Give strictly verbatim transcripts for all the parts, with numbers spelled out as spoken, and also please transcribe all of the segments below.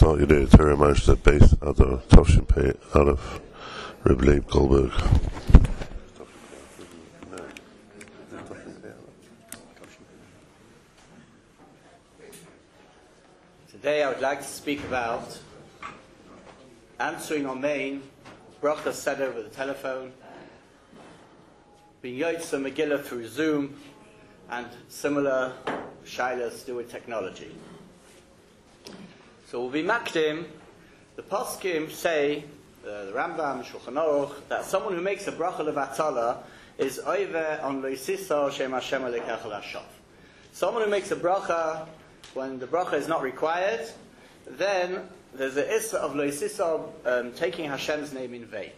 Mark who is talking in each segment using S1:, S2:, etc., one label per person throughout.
S1: thought you did a Torah Marsh that base of the Tovshin Pay out of Reb Leib Goldberg.
S2: Today I would like to speak about answering on main, bracha said over the telephone, being Yotze Megillah through Zoom, and similar shaylas to do with technology. So we'll be makdim. The poskim say, uh, the Rambam, Shulchan Aruch, that someone who makes a bracha levatala is over on loisisa shem Hashem alekach l'ashav. Someone who makes a bracha when the bracha is not required, then there's a issa of loisisa, um, taking Hashem's name in vain.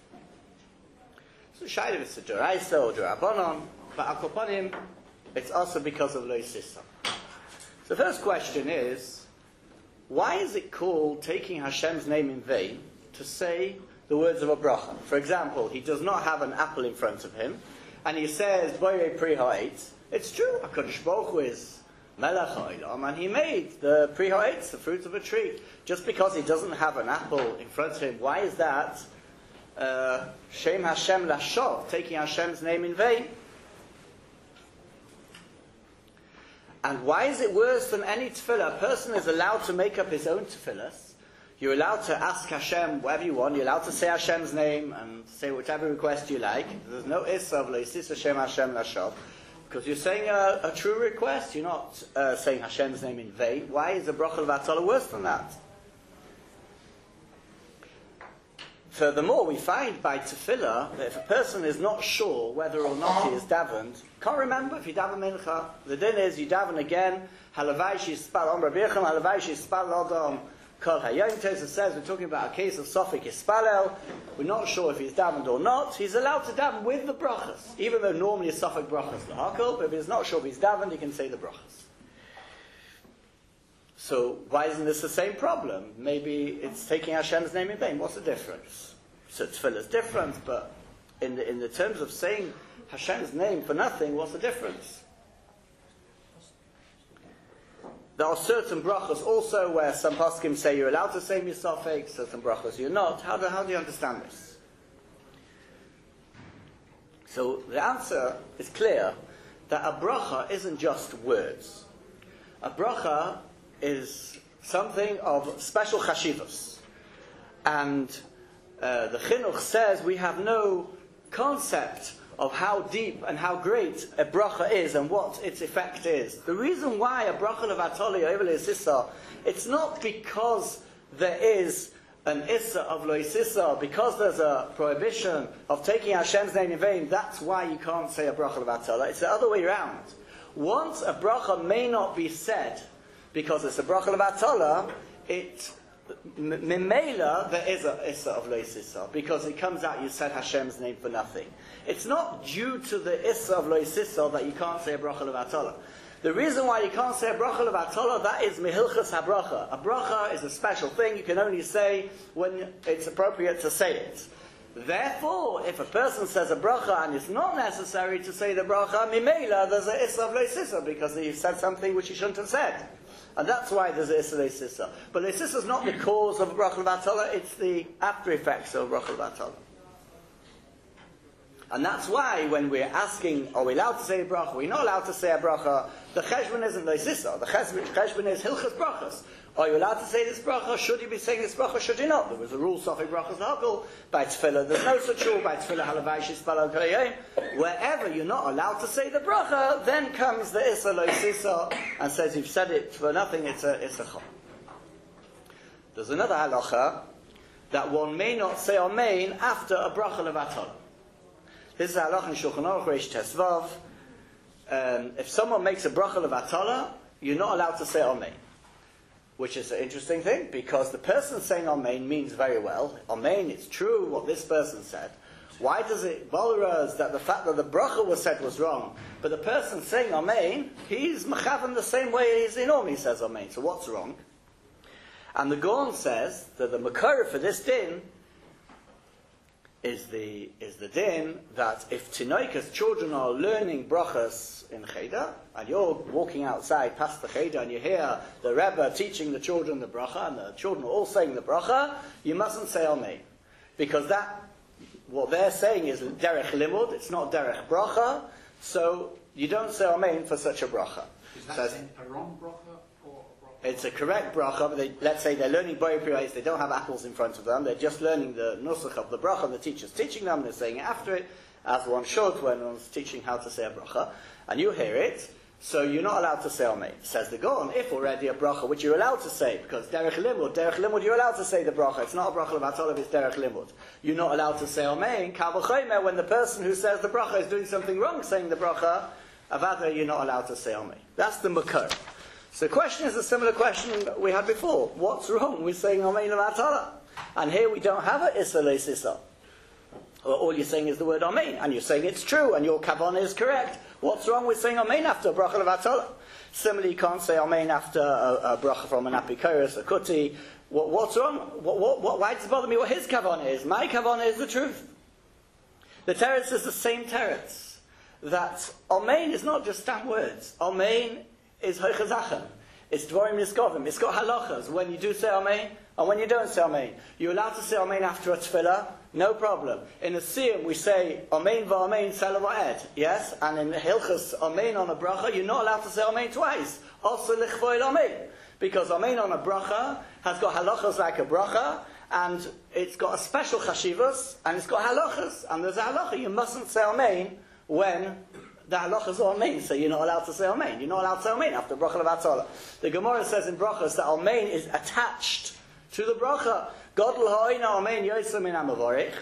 S2: So shayla it's a deraisa or derabanan, but akopanim it's also because of loisisa. So the first question is, why is it called taking Hashem's name in vain to say the words of a bracha? For example, he does not have an apple in front of him, and he says, Boirei Pri Ha'etz. It's true, HaKadosh Baruch Hu is Melech Ha'olam, and he made the Pri Ha'etz, the fruit of a tree. Just because he doesn't have an apple in front of him, why is that uh, Shem Hashem Lashov, taking Hashem's name in vain? And why is it worse than any tefillah? A person is allowed to make up his own tefillahs. You're allowed to ask Hashem whatever you want. You're allowed to say Hashem's name and say whatever request you like. There's no issa of leisis Hashem Hashem Lashov, because you're saying a, a true request. You're not uh, saying Hashem's name in vain. Why is the bracha levatala worse than that? Furthermore, we find by tefillah that if a person is not sure whether or not he is davened, can't remember if he daven mincha, the din is you daven again, halavai shispal om rabircham, halavai shispal odom kol hayom. Tosafos says we're talking about a case of sofik ispalel. We're not sure if he's davened or not. He's allowed to daven with the brachas, even though normally a sofik brachas lahakol, but if he's not sure if he's davened, he can say the brachas. So why isn't this the same problem? Maybe it's taking Hashem's name in vain. What's the difference? So tefillah is different, but in the, in the terms of saying Hashem's name for nothing, what's the difference? There are certain brachas also where some poskim say you're allowed to say misafek, certain brachas you're not. How do, how do you understand this? So the answer is clear, that a bracha isn't just words. A bracha is something of special chashivos. And uh, the chinuch says we have no concept of how deep and how great a bracha is and what its effect is. The reason why a bracha levatali or loisisa, it's not because there is an issa of loisisa, because there's a prohibition of taking Hashem's name in vain, that's why you can't say a bracha levatala. It's the other way around. Once a bracha may not be said because it's a bracha levatala, it Mimela, there is a issa of loisisa, because it comes out you said Hashem's name for nothing. It's not due to the issa of loisisa that you can't say a bracha levatala. The reason why you can't say a bracha levatala, that is mihilchas habracha. A bracha is a special thing you can only say when it's appropriate to say it. Therefore, if a person says a bracha and it's not necessary to say the bracha, mimela, there's a issa of loisisa, because he said something which he shouldn't have said. And that's why there's a issa leisisa. But leisisa is not the cause of a bracha levatala, it's the after effects of a bracha levatala. And that's why when we're asking, are we allowed to say a bracha, we're not allowed to say a bracha, the cheshbon isn't leisisa, the cheshbon is hilchas brachas. Are you allowed to say this bracha? Should you be saying this bracha? Should you not? There was a rule, sofik brachas lahakol. By tefillah, there's no such rule. By tefillah, halavai shispal al. Wherever you're not allowed to say the bracha, then comes the issa loisisa and says you've said it for nothing. It's a it's a chol. There's another halacha that one may not say amen after a bracha levatala. This is a halacha in Shulchan Aruch Reish Tesvav. Um, if someone makes a bracha levatala, you're not allowed to say amen. Which is an interesting thing, because the person saying Amen means very well. Amen, it's true what this person said. Why does it bother us that the fact that the bracha was said was wrong, but the person saying Amen, he's mechavan the same way as he normally says Amen. So what's wrong? And the Gaon says that the makar for this din is the is the din that if tinoikas, children, are learning brachas in cheder, and you're walking outside past the cheder and you hear the Rebbe teaching the children the bracha, and the children are all saying the bracha, you mustn't say amen, because that what they're saying is derech limud. It's not derech bracha, so you don't say amen for such a bracha.
S3: Is that
S2: So
S3: saying a wrong bracha or a bracha?
S2: it's a correct bracha, but they, let's say they're learning Boyer Pirates, they don't have apples in front of them, they're just learning the nusach of the bracha, and the teacher's teaching them, they're saying it after it, as one should when one's teaching how to say a bracha, and you hear it, so you're not allowed to say amen. Says the Gaon, if already a bracha, which you're allowed to say, because derech limud, derech limud, you're allowed to say the bracha, it's not a bracha of atolav, it's derech limud. You're not allowed to say amen, kal v'chomer, when the person who says the bracha is doing something wrong saying the bracha, avada, you're not allowed to say amen. That's the makar. So the question is a similar question we had before. What's wrong with saying amen of atolav? And here we don't have a issa le'sissa. All you're saying is the word amen, and you're saying it's true, and your kavanah is correct. What's wrong with saying amen after a bracha levatala? Similarly, you can't say amen after a, a bracha from an apikoros, a kuti. What, what's wrong? What, what, what, why does it bother me what his kavanah is? My kavanah is the truth. The teretz is the same teretz. That amen is not just stam words. Amen is hoichazachem. It's dvorim niskovim. It's got halachas. When you do say amen, and when you don't say amen. You're allowed to say amen after a tefillah. No problem. In a siyum we say amen v'amen salava'ed. Yes? And in hilchas amen on a bracha, you're not allowed to say amen twice. Also lichvoil amen. Because amen on a bracha has got halachas like a bracha, and it's got a special chashivas, and it's got halachas. And there's a halacha. You mustn't say amen when the halachas are amen. So you're not allowed to say amen. You're not allowed to say amen after bracha levatala. The Gemara says in brachas that amen is attached to the bracha. Godel ha'oina amen yosem min ha'mavorich.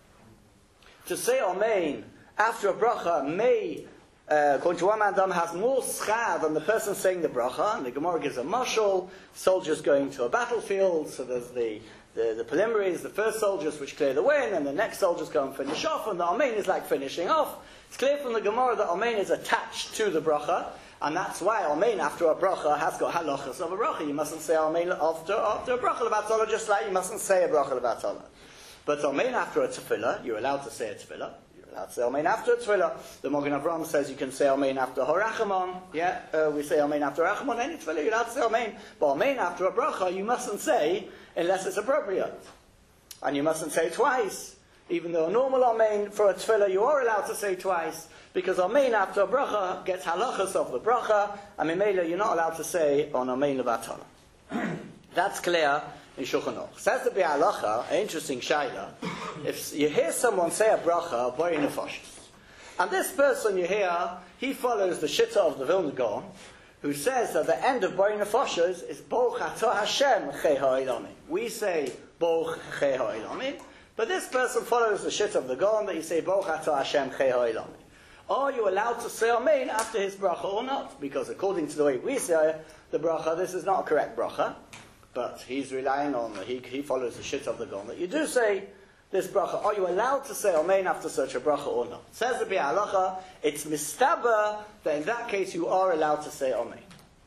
S2: To say amen after a bracha may, uh, according to one man, has more schar than the person saying the bracha. And the Gemara gives a mashal, soldiers going to a battlefield, so there's the, the, the preliminaries, the first soldiers which clear the way, and then the next soldiers go and finish off, and the amen is like finishing off. It's clear from the Gemara that amen is attached to the bracha. And that's why amen after a bracha has got halachas of a bracha. You mustn't say amen after, after a bracha levatala, just like you mustn't say a bracha levatala. But amen after a tefillah, you're allowed to say a tefillah. You're allowed to say amen after a tefillah. The Magen Avraham says you can say amen after harachamon. Yeah, uh, we say amen after harachamon. Any tefillah, you're allowed to say amen. But amen after a bracha, you mustn't say unless it's appropriate. And you mustn't say twice. Even though a normal amen for a tefillah, you are allowed to say twice. Because amen after a bracha gets halachas of the bracha, and Mimela you're not allowed to say on amen levatala. That's clear in Shulchan Aruch. Says the Bi'alacha, an interesting shayla. If you hear someone say a bracha, Boyer Nefashos, and this person you hear, he follows the shitta of the Vilna Gaon, who says that the end of Boyer Nefashos is Boch Atah Hashem Chei Ha'olamim. We say Boch Chei Ha'olamim, but this person follows the shitta of the Gaon that you say Boch Atah Hashem Chei Ha'olamim. Are you allowed to say amen after his bracha or not? Because according to the way we say the bracha, this is not a correct bracha. But he's relying on, he, he follows the shit of the Gaon that you do say this bracha. Are you allowed to say amen after such a bracha or not? Says the Bi'alacha, it's mistaber that in that case you are allowed to say amen.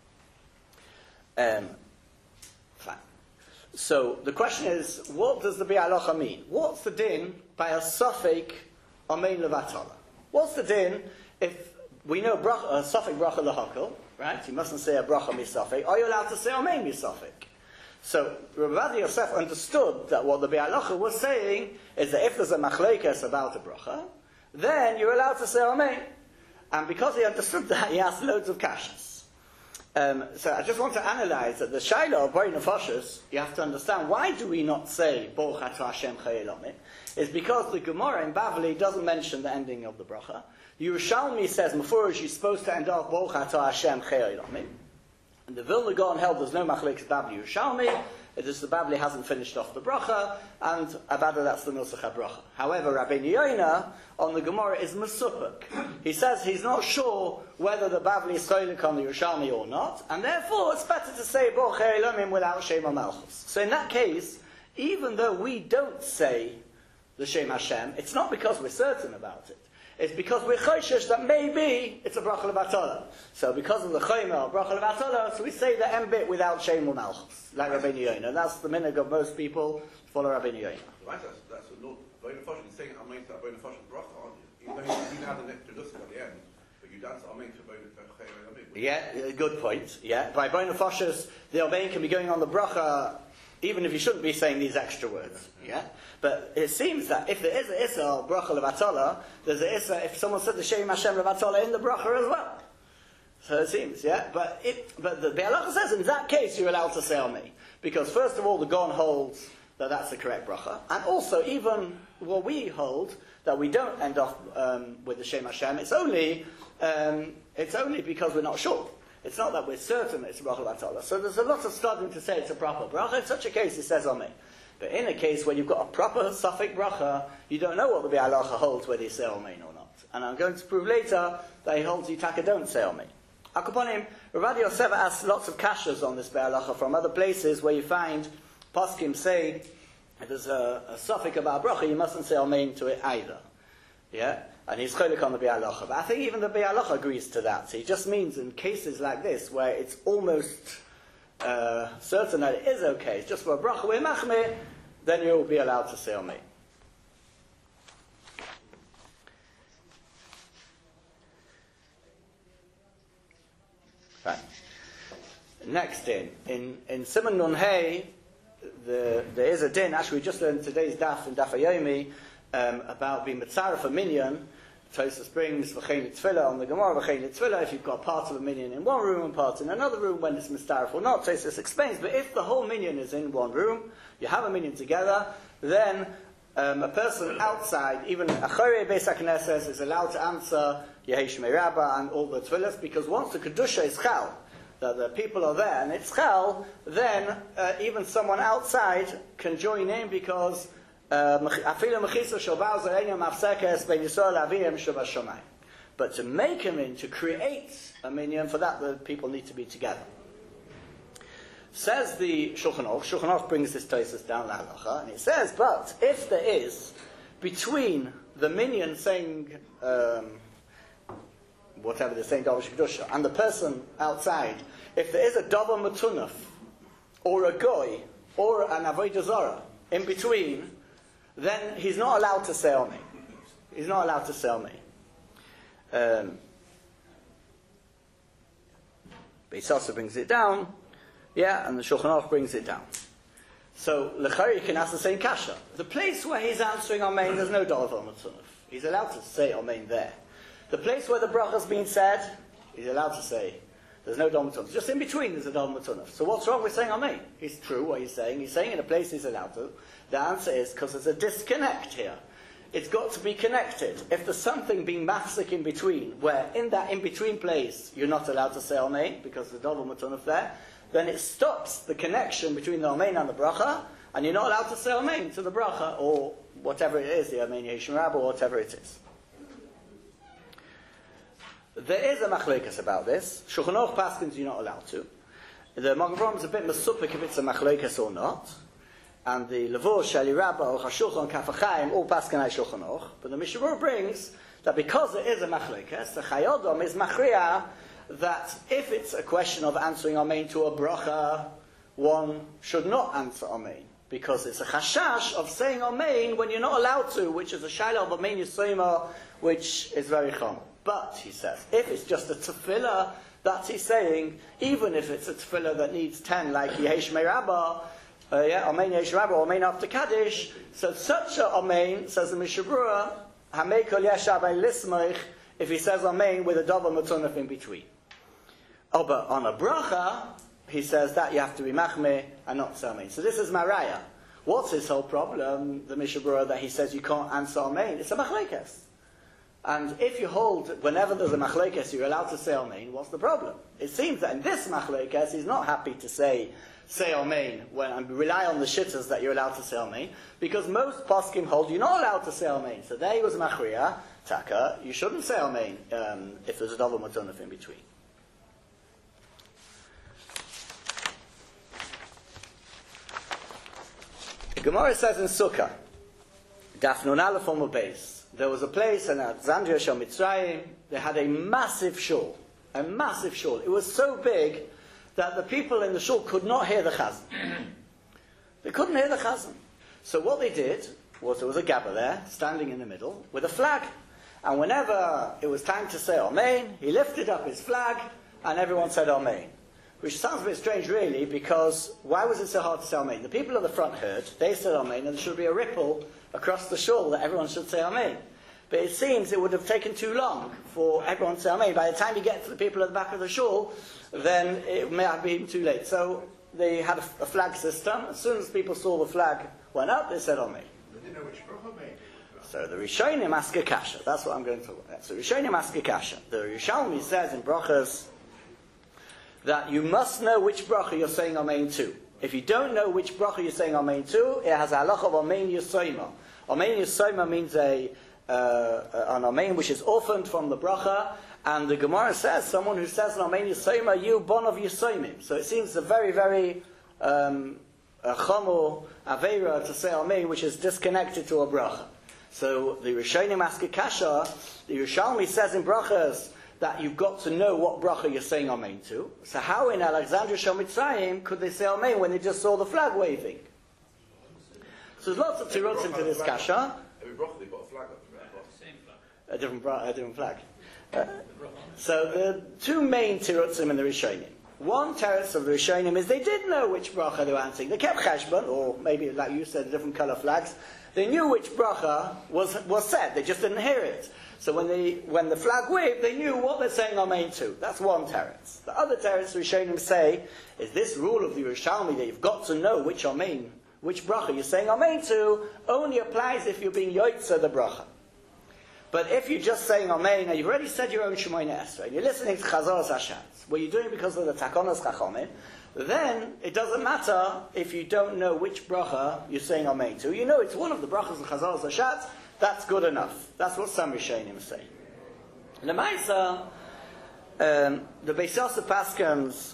S2: Um, fine. So the question is, what does the Bi'alacha mean? What's the din by a suffix amen levatala? What's the din if we know bracha, a suffix bracha lahakol, right? You mustn't say a bracha misafik. Are you allowed to say amen misafik? So Rabbi Yosef understood that what the Bi'alacha was saying is that if there's a machlekes about a bracha, then you're allowed to say amen. And because he understood that, he asked loads of kashas. Um, so I just want to analyze that the Shaila of Boyer Nefashos, you have to understand, why do we not say Boch Atah Hashem Chei Ha'olamim? Is because the Gemara in Bavli doesn't mention the ending of the bracha. Yerushalmi says, Mefurish, you're supposed to end off Boch Atah Hashem Chei Ha'olamim. And the Vilna Gaon held there's no machlekes Bavli Yerushalmi. It is the Bavli hasn't finished off the bracha, and Avada, that's the Nusach HaBracha. However, Rabbi Yoina on the Gemara is Mesupuk. He says he's not sure whether the Bavli is cholik on the Yerushalmi or not, and therefore it's better to say Boch Chei Ha'olamim without Shem HaMalchus. So in that case, even though we don't say the Shem Hashem, it's not because we're certain about it. It's because we're choishish that maybe it's a bracha levatala. So because of the chomer bracha levatala, so we say the em bit without Shem or Malchus, like Rabbeinu Yonah. That's the minhag of most people to follow Rabbeinu Yonah.
S1: Right, that's, that's a lot.
S4: Boina Fosh, you're saying Amen to Boina Fosh and Bracha, aren't you? Even though you had an extra list at the end, but you dance Amen to Boina Fosh.
S2: Yeah, good point. Yeah, by Boina Foshes, the Amen can be going on the Bracha, even if you shouldn't be saying these extra words. Yeah, but it seems that if there is a Issa or Bracha Levatala, there's a Issa if someone said the Shem Hashem Levatala in the Bracha as well. So it seems, yeah. But it, but the Be'alacha says in that case you're allowed to say Amen. Because first of all, the Gon holds that that's the correct Bracha. And also, even what we hold, that we don't end off um, with the Shem Hashem, it's only, um, it's only because we're not sure. It's not that we're certain it's a Bracha Levatala. So there's a lot of studying to say it's a proper Bracha. In such a case, it says Amen. But in a case where you've got a proper suffix Bracha, you don't know what the Be'alacha holds, whether you say Amen or not. And I'm going to prove later that he holds Yitaka don't say Amen. Akaponim, Rav Yosef asks lots of kashas on this Be'alacha from other places where you find Poskim say if there's a, a suffix about Bracha, you mustn't say Amen to it either. Yeah? And he's cholik on the Be'alacha. But I think even the Be'alacha agrees to that. So he just means in cases like this where it's almost uh, certain that it is okay, it's just for a Bracha we're machmir, then you'll be allowed to say Amen. Right. Next in, in, in Simon Nun Hey, the, there is a din, actually we just learned today's daf in Daf Yomi, um, about being mitzaref a minyan. Tosfos brings v'chein tefillah on the Gemara, v'chein tefillah, if you've got part of a minyan in one room and part in another room, when it's mitzaref or not. Tosfos explains, but if the whole minyan is in one room, you have a minyan together, then um, a person outside, even Achorei Beis HaKnesses, is allowed to answer Yehi Shmei Rabbah and all the tefillahs, because once the Kedusha is chal, that the people are there and it's chal, then uh, even someone outside can join in, because but to make him in, to create a minyan, for that the people need to be together. Says the Shulchan Aruch, Shulchan Aruch brings this Tosfos down la halacha, and it says, but if there is between the minyan saying um, whatever they're saying, Davar Kedusha, and the person outside, if there is a davar matunaf, or a goy, or an avodah zarah in between, then he's not allowed to say Amen. He's not allowed to say Amen. Um, Beis Yosef brings it down, yeah, and the Shulchan Aruch brings it down. So Lechari you can ask the same kasha. The place where he's answering Amen, there's no davar matunaf. He's allowed to say Amen there. The place where the bracha's been said, he's allowed to say, there's no davar matunaf. Just in between, there's a davar matunaf. So what's wrong with saying Amen? It's true what he's saying. He's saying in a place he's allowed to. The answer is because there's a disconnect here. It's got to be connected. If there's something being mafsik in between, where in that in-between place you're not allowed to say Amen, because there's davar matunaf there, then it stops the connection between the Amen and the bracha, and you're not allowed to say Amen to the bracha, or whatever it is, the Amen Yeshim Rabbah, or whatever it is. There is a machlokes about this. Shulchan Aruch paskins you're not allowed to. The Magen Avraham is a bit masupik if it's a machlokes or not. And the Levush, Sheli Rabbah, or Chashulchan, Kaf HaChaim, all paskinai Shulchan Aruch. But the Mishnah Berurah brings that because it is a machlokes, the Chayodom is machriya that if it's a question of answering Amen to a bracha, one should not answer Amen. Because it's a chashash of saying Amen when you're not allowed to, which is a shayla of Amen Yisrael, which is very common. But, he says, if it's just a tefillah that he's saying, even if it's a tefillah that needs ten, like Yehi Shmei Rabbah, uh, yeah, Amen Yehi Shmei Rabbah, or Amen after Kaddish, so such a Amen, says the Mishnah Berurah, Hamei Kol Yeshav Ein Lismoich, if he says Amen with a davar matunaf in between. Oh, but on a bracha, he says that you have to be machmeh and not say Amen. So this is Maraya. What's his whole problem, the Mishnah Berurah, that he says you can't answer Amen? It's a machlokes. And if you hold, whenever there's a machlokes, you're allowed to say Amen, what's the problem? It seems that in this machlokes, he's not happy to say, say Amen, when, and rely on the shittas that you're allowed to say Amen, because most poskim hold you're not allowed to say Amen. So there he was machriya, taka, you shouldn't say Amen um, if there's a davar matunaf in between. The Gemara says in Sukkah, Daf Nun Aleph on the base, there was a place in Alexandria Shel Mitzrayim, they had a massive shul, a massive shul. It was so big that the people in the shul could not hear the chazan. They couldn't hear the chazan. So what they did, was there was a gabba there, standing in the middle, with a flag. And whenever it was time to say Amen, he lifted up his flag, and everyone said Amen. Which sounds a bit strange, really, because why was it so hard to say Amen? The people at the front heard, they said Amen, and there should be a ripple across the shul that everyone should say Amen. But it seems it would have taken too long for everyone to say Amen. By the time you get to the people at the back of the shul, then it may have been too late. So they had a, a flag system. As soon as people saw the flag went up, they said Amen.
S4: They didn't know which bracha made.
S2: So the Rishonim ask a kasha. That's what I'm going to talk about. So Rishonim ask a kasha. The Rishonim says in brachas that you must know which bracha you're saying Amen to. If you don't know which bracha you're saying Amen to, it has a halacha of Amen Yisayma. Amen Yisayma means a uh, an Amen which is orphaned from the bracha, and the Gemara says someone who says an Amen Yisayma, you bon of Yisaymim. So it seems a very, very um, a chamor aveira to say Amen which is disconnected to a bracha. So the Rishonim ask a kasha. The Yerushalmi says in brachas that you've got to know what bracha you're saying Amen to. So how in Alexandria Shel Mitzrayim could they say Amen when they just saw the flag waving? So there's lots of tiruts into this kasha.
S4: Every bracha they put a flag up. Same flag.
S2: A different, bra- a different flag. Uh, so the two main tirutzim in the Rishonim. One teretz of the Rishonim is they did know which bracha they were answering. They kept cheshbon, or maybe like you said, different colour flags. They knew which bracha was was said. They just didn't hear it. So when they when the flag waved, they knew what they're saying Amen to. That's one teretz. The other teretz the Rishonim say is this rule of the Yerushalmi that you've got to know which Amen, which bracha you're saying Amen to, only applies if you're being yotzer the bracha. But if you're just saying Amen, and you've already said your own Shemoneh Esrei, and you're listening to Chazos Hashatz, what you're doing because of the Takonos Chachamim, then it doesn't matter if you don't know which bracha you're saying Amen to. You know it's one of the brachas of Chazos Hashatz, that's good enough. That's what some Rishonim say. Lemaisa, um, the Beis Yosef Paskins,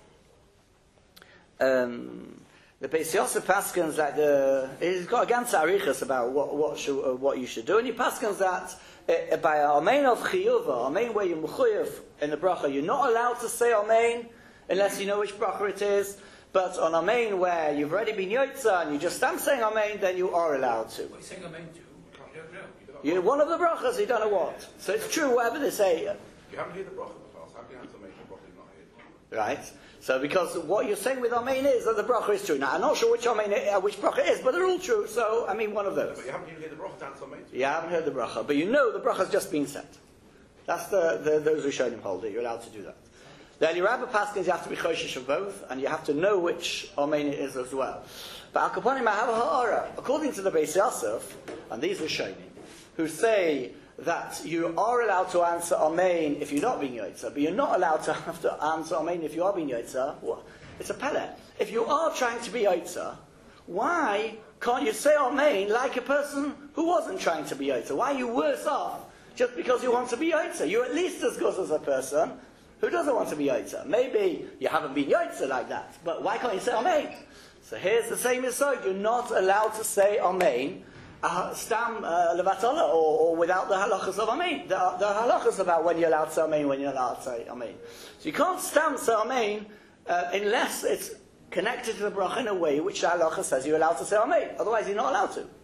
S2: um, the Beis Yosef Paskins that the he's got a ganz arichas about what what should, uh, what you should do, and he Paskins that uh, by Amen of Chiyuva, Amen where you're mechuyev in the bracha, you're not allowed to say Amen unless you know which bracha it is. But on Amen where you've already been yotzer and you just stand saying Amen, then you are allowed to.
S3: What are you saying Amen to? You don't know.
S2: You're one of the brachas, you don't know what. So it's true, whatever they say.
S4: You haven't heard the bracha before, so how can you answer make the bracha not heard?
S2: Right? So because what you're saying with Amen is that the bracha is true. Now, I'm not sure which Amen, uh, which bracha is, but they're all true, so, I mean, one of those.
S4: But you haven't even heard the bracha to answer Amen to.
S2: You haven't heard the bracha, but you know the bracha's just been said. That's the, the those Rishonim hold it, you're allowed to do that. The Eli Rabba Paskins, you have to be choshesh of both, and you have to know which Amen it is as well. But Al Kaponim, I have a ha'ara. According to the Beis Yosef, and these Rishonim, who say that you are allowed to answer Amen if you're not being yotzer, but you're not allowed to have to answer Amen if you are being yotzer. Well, it's a pele. If you are trying to be yotzer, why can't you say Amen like a person who wasn't trying to be yotzer? Why are you worse off just because you want to be yotzer? You're at least as good as a person who doesn't want to be yotzer. Maybe you haven't been yotzer like that, but why can't you say Amen? So here's the same aside. You're not allowed to say Amen Uh, stam uh, levatola, or, or without the halachas of Amen. The, the halachas about when you're allowed to say Amen, when you're allowed to say Amen. So you can't stam say Amen uh, unless it's connected to the bracha in a way which the halacha says you're allowed to say Amen. Otherwise, you're not allowed to.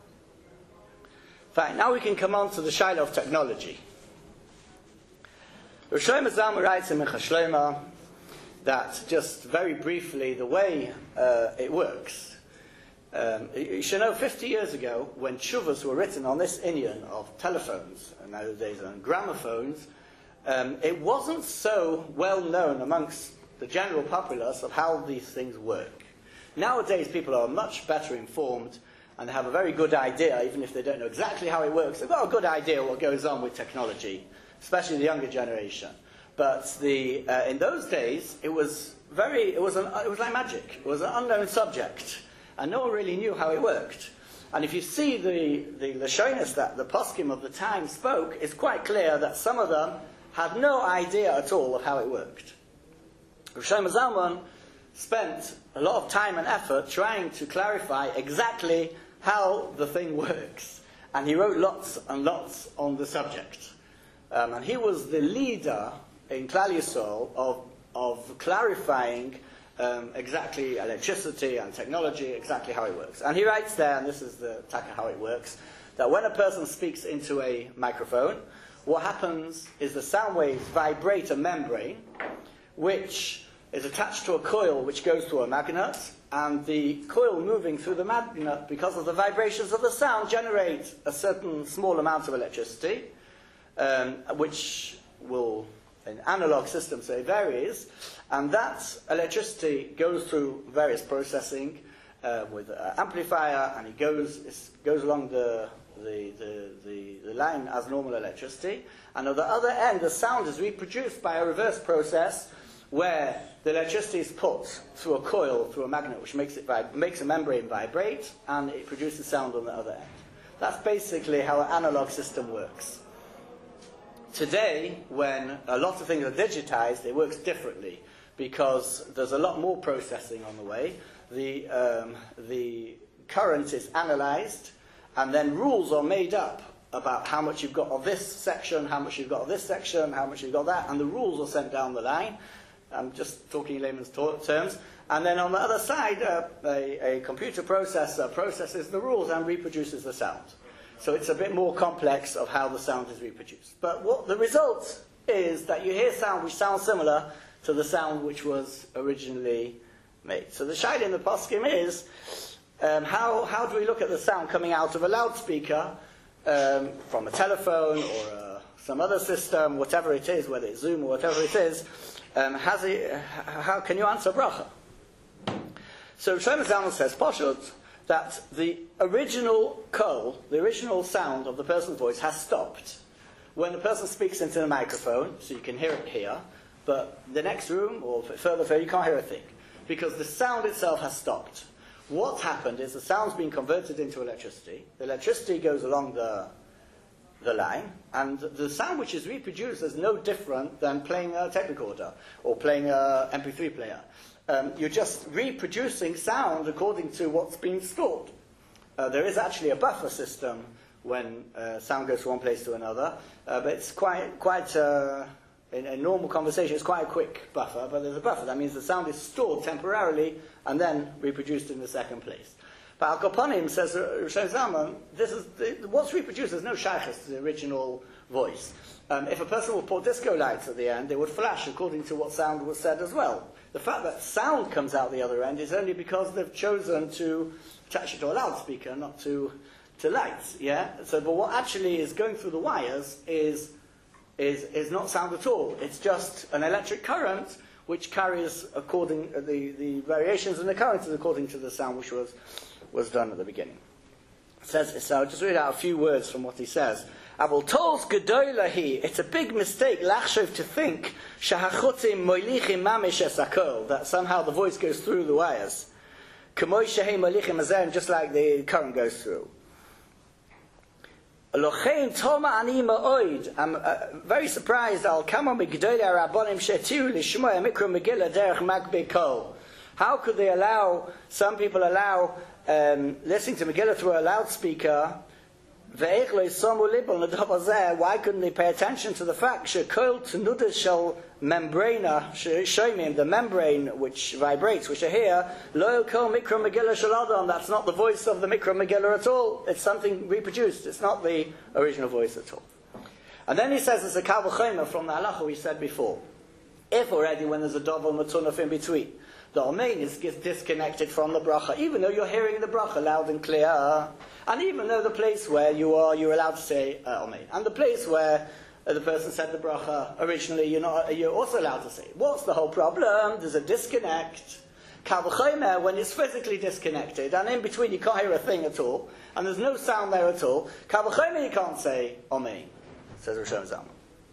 S2: Fine. Now we can come on to the shaila of technology. Rosh Hashanah writes in Minchas Shlomo that just very briefly the way uh, it works. Um, you should know, fifty years ago, when tshuvas were written on this inyan of telephones, and nowadays on gramophones, um, it wasn't so well known amongst the general populace of how these things work. Nowadays, people are much better informed, and they have a very good idea, even if they don't know exactly how it works. They've got a good idea what goes on with technology, especially the younger generation. But the, uh, in those days, it was very, it was, an, it was like magic. It was an unknown subject. And no one really knew how it worked. And if you see the, the Lashonis that the poskim of the time spoke, it's quite clear that some of them had no idea at all of how it worked. Rav Shlomo Zalman spent a lot of time and effort trying to clarify exactly how the thing works. And he wrote lots and lots on the subject. Um, and he was the leader in Klal Yisrael of, of clarifying um, exactly electricity and technology, exactly how it works. And he writes there, and this is the taka how it works, that when a person speaks into a microphone, what happens is the sound waves vibrate a membrane, which is attached to a coil which goes to a magnet, and the coil moving through the magnet, because of the vibrations of the sound, generates a certain small amount of electricity, um, which will, in analog systems, say varies, and that electricity goes through various processing uh, with an amplifier, and it goes it goes along the the, the the the line as normal electricity, and at the other end, the sound is reproduced by a reverse process, where the electricity is put through a coil, through a magnet, which makes it vib- makes a membrane vibrate, and it produces sound on the other end. That's basically how an analog system works. Today, when a lot of things are digitized, it works differently, because there's a lot more processing on the way. The, um, the current is analyzed, and then rules are made up about how much you've got of this section, how much you've got of this section, how much you've got of that, and the rules are sent down the line. I'm just talking in layman's to- terms. And then on the other side, uh, a, a computer processor processes the rules and reproduces the sound. So it's a bit more complex of how the sound is reproduced. But what the result is that you hear sound which sounds similar to the sound which was originally made. So the shaila in the poskim is, um, how, how do we look at the sound coming out of a loudspeaker um, from a telephone or uh, some other system, whatever it is, whether it's Zoom or whatever it is, um, has it, how can you answer bracha? So Shlomo Zalman says, Pashut, that the original kol, the original sound of the person's voice has stopped when the person speaks into the microphone, so you can hear it here, but the next room or further further you can't hear a thing, because the sound itself has stopped. What happened is the sound's been converted into electricity. The electricity goes along the the line, and the sound which is reproduced is no different than playing a tape recorder or playing a M P three player. Um, you're just reproducing sound according to what's been stored. Uh, there is actually a buffer system when uh, sound goes from one place to another, uh, but it's quite, quite uh, in a normal conversation, it's quite a quick buffer, but there's a buffer. That means the sound is stored temporarily and then reproduced in the second place. But Al Kaponim says, Shlomo Zalman, this is the, what's reproduced, there's no shaykhus to the original voice. Um, if a person would put disco lights at the end, they would flash according to what sound was said as well. The fact that sound comes out the other end is only because they've chosen to attach it to a loudspeaker, not to, to lights. Yeah. So, but what actually is going through the wires is is is not sound at all. It's just an electric current which carries according uh, the the variations in the current is according to the sound which was was done at the beginning. It says so. I'll just read out a few words from what he says. Avol tol's gedoylahi. It's a big mistake, lachshav, to think shahachutim moilichim mamish esakol, that somehow the voice goes through the wires. Kamoy shehei moilichim azem, just like the current goes through. Lochein toma ani ma'oid. I'm uh, very surprised. Al kama migdoyle rabbanim shetiu lishmoy mikro megillah derech magbe kol. How could they allow, some people allow um, listening to Megillah through a loudspeaker? Why couldn't they pay attention to the fact the membrane which vibrates, which are here, that's not the voice of the Mikra Megillah at all. It's something reproduced. It's not the original voice at all. And then he says there's a kal v'chomer from the halacha we said before. If already when there's a double matunaf in between, the Amen is disconnected from the bracha, even though you're hearing the bracha loud and clear, and even though the place where you are, you're allowed to say uh, Amen, and the place where uh, the person said the bracha originally, you're not, you're also allowed to say. What's the whole problem? There's a disconnect. Kal v'chomer, when it's physically disconnected, and in between you can't hear a thing at all, and there's no sound there at all. Kal v'chomer, you can't say Amen, says Shlomo Zalman.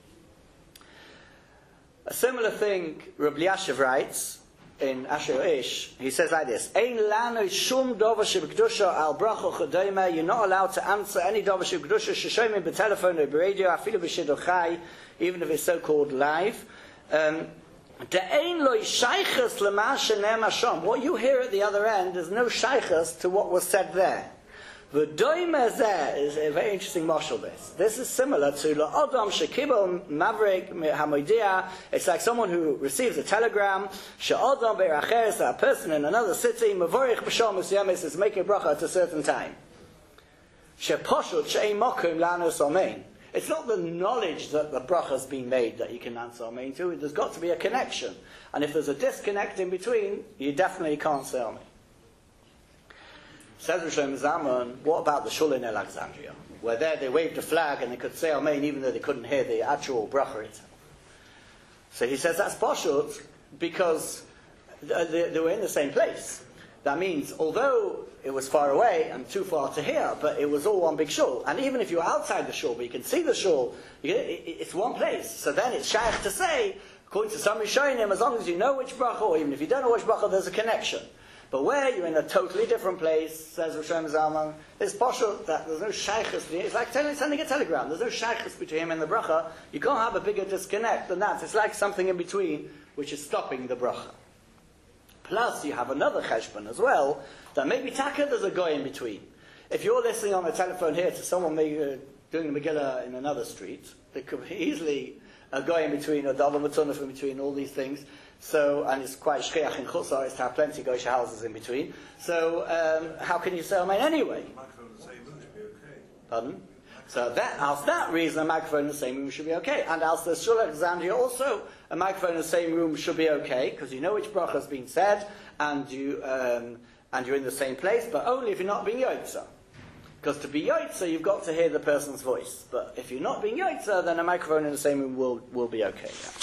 S2: A similar thing, Rabbi Yashiv writes in Asher Ish. He says like this: Ein lanu shum dover sheb'kedusha al bracha chodayma. You're not allowed to answer any dover sheb'kedusha sheshomim b'telephone or b'radio, afilu b'shidduch chai, even if it's so-called live. Um, De'ein lo shaychus l'ma shenem hasham. What you hear at the other end, there's no shaychus to what was said there. The doime zeh is a very interesting marshal. This this is similar to la'adam shekibel mavrik hamodia. It's like someone who receives a telegram. She'adam be'acheres, that a person in another city mavorich b'sham musyamis is making bracha at a certain time. She'poshut she'ein mokum lanos amen. It's not the knowledge that the bracha has been made that you can answer amen to. There's got to be a connection, and if there's a disconnect in between, you definitely can't say amen. Says Rosh Zaman, what about the Shul in Alexandria? Where there they waved a flag and they could say Amen even though they couldn't hear the actual bracha itself. So he says that's pashut because they, they were in the same place. That means, although it was far away and too far to hear, but it was all one big shul. And even if you were outside the shul, but you can see the shul, you can, it, it's one place. So then it's shaykh to say, according to some Rishonim, as long as you know which bracha, or even if you don't know which bracha, there's a connection. But where you're in a totally different place, says Rosh Zalman, it's pashut that there's no shaykhus. It's like sending a telegram. There's no shaykhus between him and the bracha. You can't have a bigger disconnect than that. It's like something in between which is stopping the bracha. Plus, you have another cheshbon as well, that maybe taka there's a guy in between. If you're listening on the telephone here to someone maybe, uh, doing the Megillah in another street, there could be easily a guy in between, or davar matunaf in between, all these things. So, and it's quite shchiach in Chutz La'aretz to have plenty of goyish houses in between. So, um, how can you say amen anyway?
S3: A microphone in the same room should be okay.
S2: Pardon? So that, else that reason, a microphone in the same room should be okay. And else the Shul Alexandria also, a microphone in the same room should be okay, because you know which bracha has been said, and, you, um, and you're in the same place, but only if you're not being yotza. Because to be yotza, you've got to hear the person's voice. But if you're not being yotza, then a microphone in the same room will, will be okay. Yeah.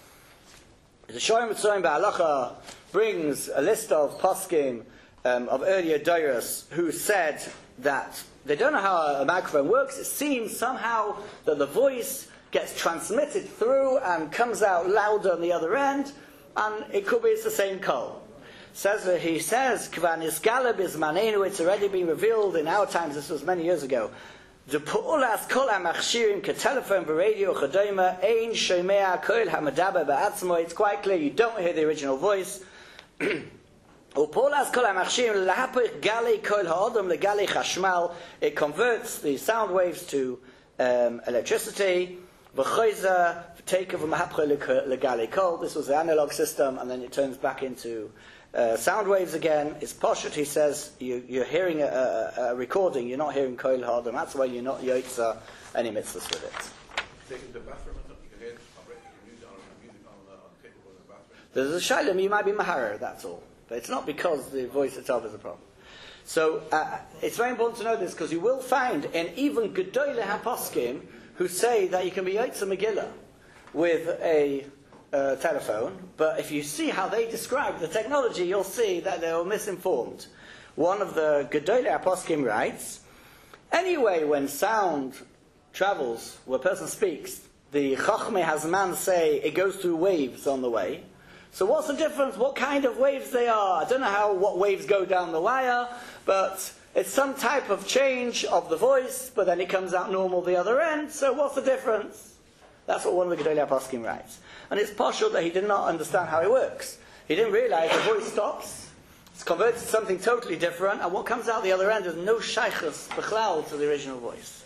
S2: The Shorim Mitzrayim Ba'alacha brings a list of poskim um, of earlier doros who said that they don't know how a microphone works. It seems somehow that the voice gets transmitted through and comes out louder on the other end, and it could be it's the same kol. Says that he says, Kvan Isgalab is manenu, it's already been revealed in our times, this was many years ago. The pu'ulas kol ha'machshirim ketelephone v'radio chadayma ein shomea kol ha'madaber ba'atzmo. It's quite clear you don't hear the original voice. U'pu'ulas kol ha'machshirim lahapich galei kol ha'odom legalei chashmal. It converts the sound waves to um, electricity. V'choiza take of mahapche legalei kol. This was the analog system, and then it turns back into Uh, sound waves again. It's poshut. He says you, you're hearing a, a, a recording. You're not hearing koil hardam. That's why you're not yotza any mitzvahs with it.
S4: Taking the bathroom, you can hear music on music on the table in the bathroom.
S2: There's a shalom. You might be maharer. That's all. But it's not because the voice itself is a problem. So uh, it's very important to know this, because you will find in even gedolei haposkim who say that you can be yotza Megillah with a Uh, telephone, but if you see how they describe the technology, you'll see that they were misinformed. One of the Gedolei Aposkim writes, anyway, when sound travels, when a person speaks, the Chachmei Hazman say it goes through waves on the way. So what's the difference? What kind of waves they are? I don't know how what waves go down the wire, but it's some type of change of the voice, but then it comes out normal the other end. So what's the difference? That's what one of the Gedolei Aposkim writes. And it's partial that he did not understand how it works. He didn't realize the voice stops, it's converted to something totally different, and what comes out the other end is no shaykhus b'chlal to the original voice.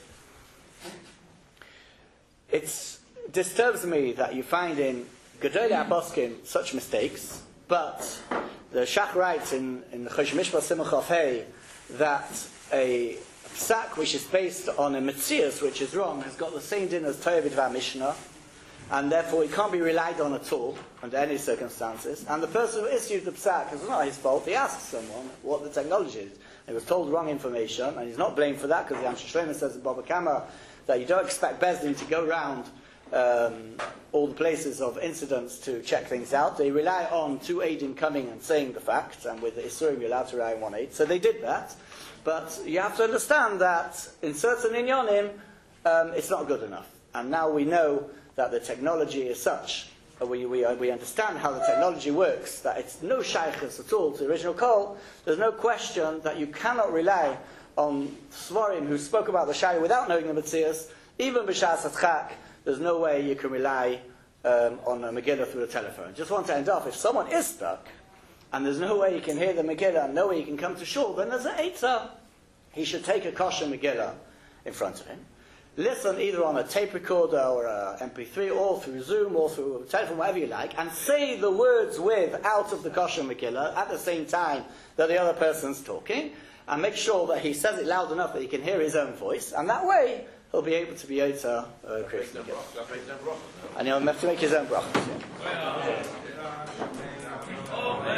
S2: It disturbs me that you find in Gedolei Aposkim such mistakes, but the Shach writes in, in the Chosh Mishpat Simcha Chaf Hei that a psak which is based on a metzius which is wrong has got the same din as Torah B'Dvar Mishnah, and therefore it can't be relied on at all under any circumstances. And the person who issued the psak, it's not his fault, he asked someone what the technology is. He was told wrong information, and he's not blamed for that, because the Amshel Shlomo says in Baba Kama that you don't expect Bezdin to go around um, all the places of incidents to check things out. They rely on two Eidim coming and saying the facts, and with the Isurim you're allowed to rely on one Eid. So they did that. But you have to understand that in certain inyanim, um, it's not good enough. And now we know that the technology is such, we, we, we understand how the technology works, that it's no shaykhus at all to the original kol. There's no question that you cannot rely on Svarim who spoke about the Shai without knowing the Metzias. Even b'shas atchak, there's no way you can rely um, on a Megillah through the telephone. Just want to end off, if someone is stuck, and there's no way you can hear the Megillah, and no way you can come to shul, then there's an eitzah. he should take a kosher Megillah in front of him, listen either on a tape recorder or a M P three, or through Zoom, or through a telephone, whatever you like, and say the words with out of the kosher Megillah at the same time that the other person's talking, and make sure that he says it loud enough that he can hear his own voice, and that way he'll be able to be able to uh, create Megillah. And he'll have to make his own brachas.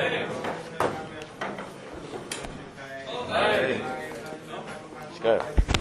S2: Yeah. Let's go.